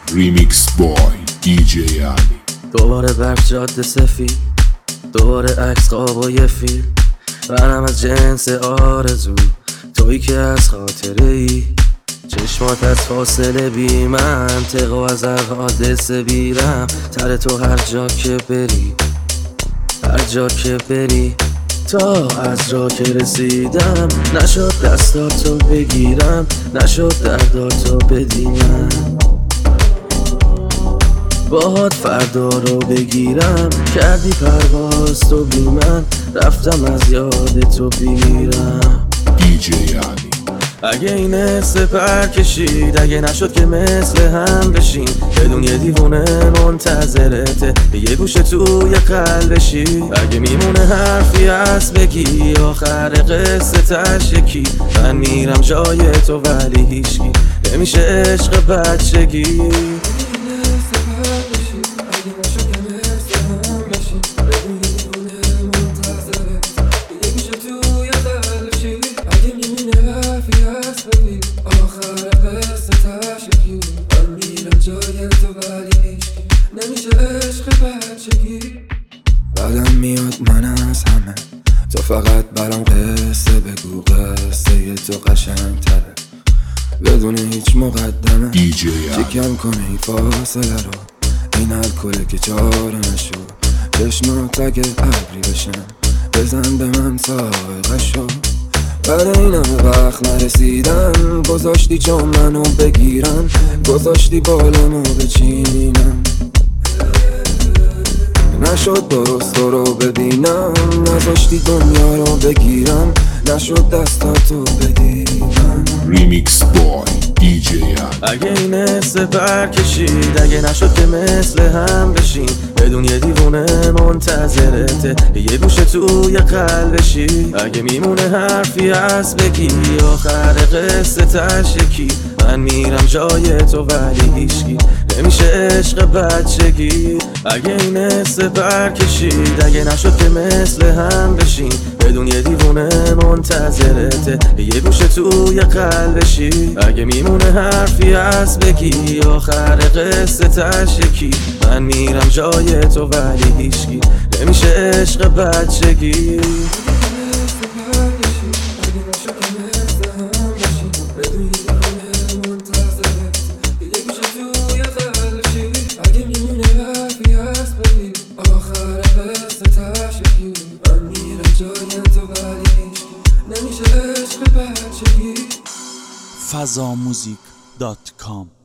ریمیکس بای دیجی علی. دوباره برف جاده سفید، دوباره عکس خواب و یه فیلم. منم از جنس آرزو، تویی که از خاطره ای. چشمات از فاصله بی منطق و از هر حادثه بیرم. تر تو هر جا که بری، هر جا که بری. تا از راه که رسیدم نشد دستاتو بگیرم، نشد درداتو بدینم. باهات فردا رو بگیرم، کردی پرواز تو بی من، رفتم از یاد تو بیرم. دیجی علی. اگه این حسه پر کشید، اگه نشد که مثل هم بشین، بدون یه دیوونه منتظرته یه گوشه توی قلبشی. اگه میمونه حرفی هست بگی، آخر قصه تش یکی. من میرم جای تو ولی هیچکی نمیشه عشق بچگی. بعدم میاد من از همه، تو فقط برام قصه بگو، قصه تو قشنگ تره بدون هیچ مقدمه. دیجی علی. چکم کنه این فاصله رو، این الکله که چاره نشو. چشمات اگه ابری بشن، بزن به من سائقشو. برای این همه وقت نرسیدم، گذاشتی چون منو بگیرن، گذاشتی بالمو بچینم. نشد درست تو رو ببینم، نذاشتی دنیا رو بگیرم، نشد دستاتو بدیدم. ریمیکس بای دیجی علی. اگه این حسه پر کشید، اگه نشد که مثل هم بشین، بدون یه دیوونه منتظرته یه گوشه توی قلبشی. اگه میمونه حرفی هست بگی، آخر قصه تش یکی. من میرم جای تو ولی هیچکی نمیشه عشق بچگی. اگه این حسه پر کشید، اگه نشد که مثل هم بشین، بدون یه دیوونه منتظرته یه گوشه توی قلبشی. اگه میمونه حرفی هست بگی، آخر قصه تش یکی. من میرم جای تو ولی هیچکی نمیشه عشق بچگی. fazamuzik.com